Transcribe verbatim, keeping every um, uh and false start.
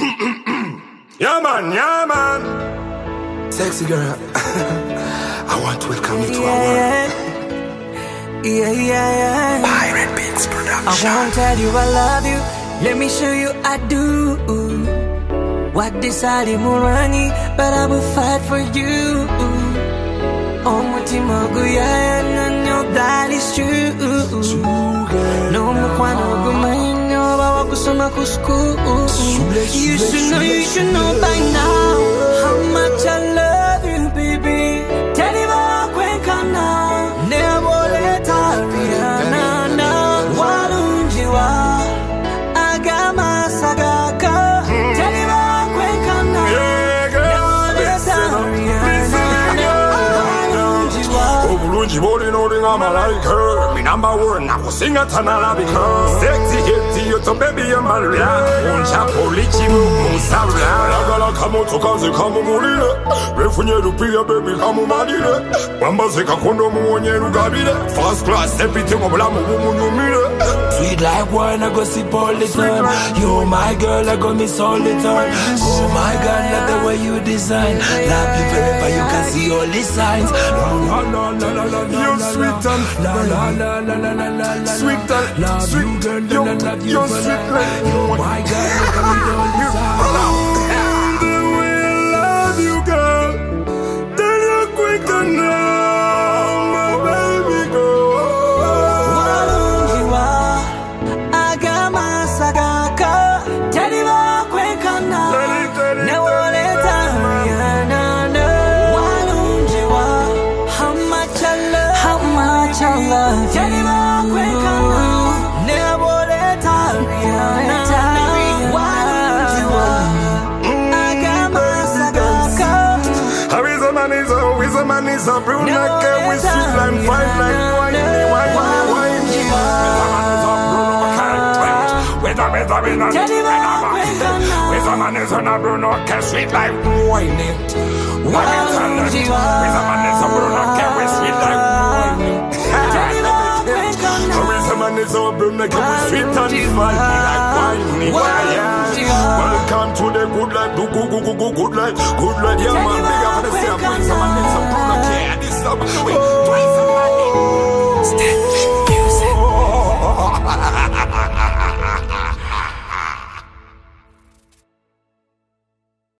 Yeah man, yeah man. Sexy girl, I want to welcome you to yeah, our world. Yeah, yeah, yeah. Pirate Beats Production. I won't tell you I love you. Let me show you I do. What decided Murani, but I will fight for you. Oh, mutima guya and your that is true. No mukwano gumaino bawa kusoma kusku. You should know, you should know by now how much I love you, baby. Tell you about Kwenkana, never let Ariana. Walunjiwa, Agama Sagaka. Tell you about Kwenkana, never let Ariana. Bulungi boli nolinga malaika. Me number one, I was sing a tanala because sexy hit you to baby your maria. Uncha polichi musabla. Lagala kamo to kazi kamo mulile. Refunye rupia baby kamo madile. Wamba zeka kondo muonye rugabile. First class everything obla mu munyumile. Sweet like wine, I go sip all the time. You my girl, I go miss all the time. Oh my God, love the way you design. Love you forever, you can see all the signs. La la la la la. You sweet and la la la la la la la. Sweet and love you, girl, you you sweet like you. My God, look at me all the signs. The way I love you, girl. Tell you quick and now, my baby girl. Walunjiwa, Agama Sagaka. Tell you about Kwenkana, never let Ariana. Walunjiwa, how much I love, how much I love you. Tell you about Kwenkana, never let Ariana. Walunjiwa, Agama Sagaka. How is a man is a, how is a man is a brunette with sweet like fine like wine, wine, wine. With a with a with a with a man is on a brunette sweet like wine. With a man is a brunette with sweet like wine. How is a man is a brunette with sweet and fine like wine. Welcome to the good life, good good good good good life, good life. Yeah man, big up for the same.